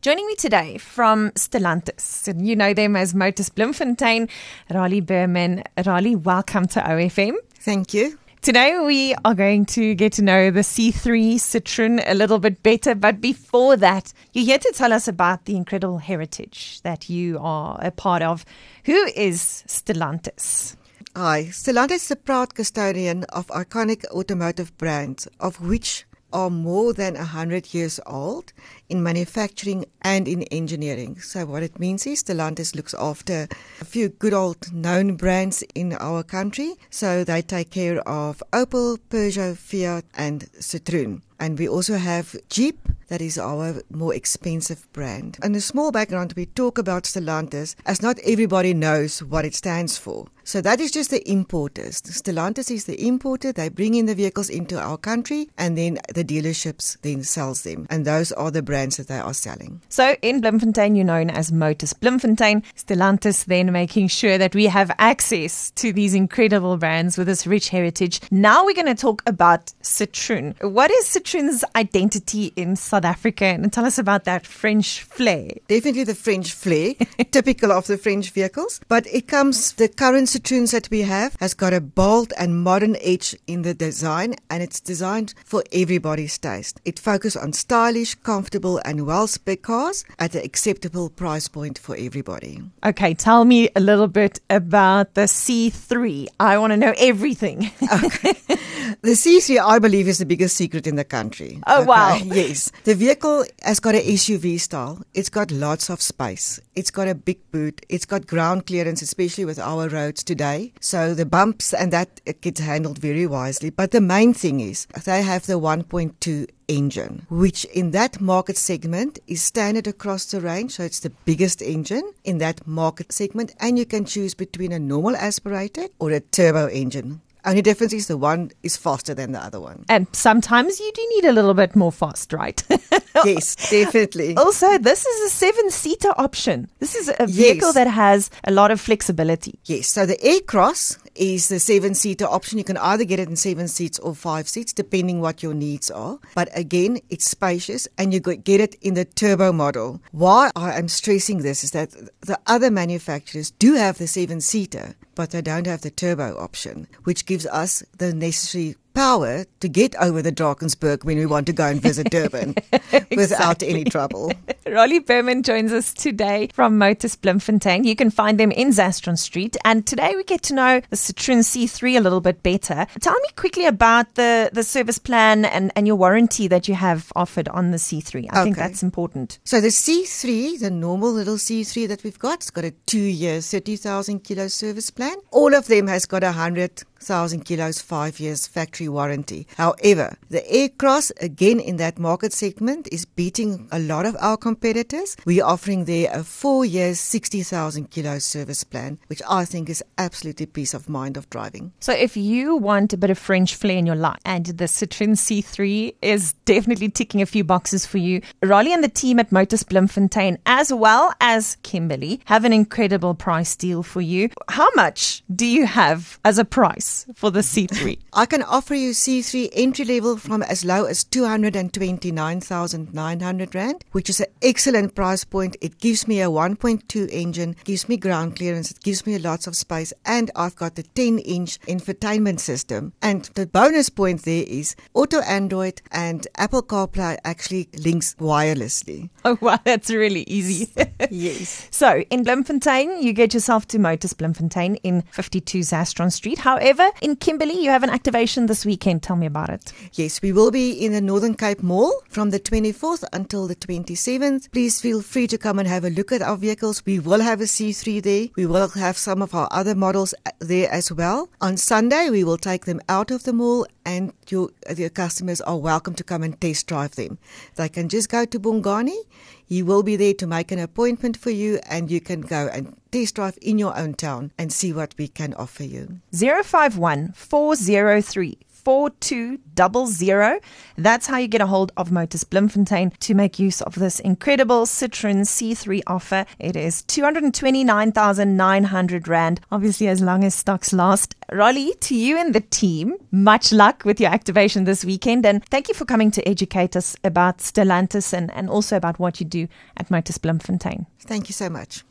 Joining me today from Stellantis, and you know them as Motors Bloemfontein, Raleigh Berman. Raleigh, welcome to OFM. Thank you. Today we are going to get to know the C3 Citroen a little bit better, but before that, you're here to tell us about the incredible heritage that you are a part of. Who is Stellantis? Hi, Stellantis is a proud custodian of iconic automotive brands, of which are more than 100 years old in manufacturing and in engineering. So what it means is Stellantis looks after a few good old known brands in our country. So they take care of Opel, Peugeot, Fiat and Citroen. And we also have Jeep, that is our more expensive brand. And a small background, we talk about Stellantis as not everybody knows what it stands for. So that is just the importers. Stellantis is the importer. They bring in the vehicles into our country and then the dealerships then sells them. And those are the brands that they are selling. So in Bloemfontein, you're known as Motors Bloemfontein. Stellantis then making sure that we have access to these incredible brands with this rich heritage. Now we're going to talk about Citroen. What is Citroen's identity in South Africa? And tell us about that French flair. Definitely the French flair, typical of the French vehicles. But it comes, the current Citroens that we have has got a bold and modern edge in the design, and it's designed for everybody's taste. It focuses on stylish, comfortable and well-spec cars at an acceptable price point for everybody. Okay, tell me a little bit about the C3. I want to know everything. Okay. The C3, I believe, is the biggest secret in the country. Oh, okay. Wow. Yes. The vehicle has got an SUV style. It's got lots of space. It's got a big boot. It's got ground clearance, especially with our roads today. So the bumps and that, it gets handled very wisely. But the main thing is they have the 1.2 engine, which in that market segment is standard across the range. So it's the biggest engine in that market segment. And you can choose between a normal aspirated or a turbo engine. Only difference is the one is faster than the other one. And sometimes you do need a little bit more fast, right? Yes, definitely. Also, this is a 7-seater option. This is a vehicle that has a lot of flexibility. Yes, so the Aircross is the 7-seater option. You can either get it in 7 seats or 5 seats, depending what your needs are. But again, it's spacious and you get it in the turbo model. Why I am stressing this is that the other manufacturers do have the 7-seater, but they don't have the turbo option, which gives us the necessary power to get over the Drakensberg when we want to go and visit Durban without any trouble. Raleigh Berman joins us today from Motors Bloemfontein. You can find them in Zastron Street. And today we get to know the Citroen C3 a little bit better. Tell me quickly about the service plan and your warranty that you have offered on the C3. I think that's important. So the C3, the normal little C3 that we've got, it's got a 2-year, 30,000 kilo service plan. All of them has got 100,000 kilos, 5 years factory warranty. However, the Aircross, again in that market segment, is beating a lot of our competitors. We're offering there a 4 years, 60,000 kilos service plan, which I think is absolutely peace of mind of driving. So if you want a bit of French flair in your life, and the Citroen C3 is definitely ticking a few boxes for you, Raleigh and the team at Motors Bloemfontein, as well as Kimberly, have an incredible price deal for you. How much do you have as a price for the C3? I can offer you C3 entry level from as low as 229,900 Rand, which is an excellent price point. It gives me a 1.2 engine, gives me ground clearance, it gives me lots of space, and I've got the 10-inch infotainment system. And the bonus point there is Auto Android and Apple CarPlay actually links wirelessly. Oh wow, that's really easy. Yes. So in Bloemfontein, you get yourself to Motors Bloemfontein in 52 Zastron Street. However, in Kimberley, you have an activation this weekend. Tell me about it. Yes, we will be in the Northern Cape Mall from the 24th until the 27th. Please feel free to come and have a look at our vehicles. We will have a C3 there. We will have some of our other models there as well. On Sunday, we will take them out of the mall and your customers are welcome to come and test drive them. They can just go to Bongani. He will be there to make an appointment for you and you can go and test drive in your own town and see what we can offer you. 051 403 4200. That's how you get a hold of Motors Bloemfontein to make use of this incredible Citroen C3 offer. It is 229,900 Rand, obviously as long as stocks last. Raleigh, to you and the team, much luck with your activation this weekend, and thank you for coming to educate us about Stellantis and also about what you do at Motors Bloemfontein. Thank you so much.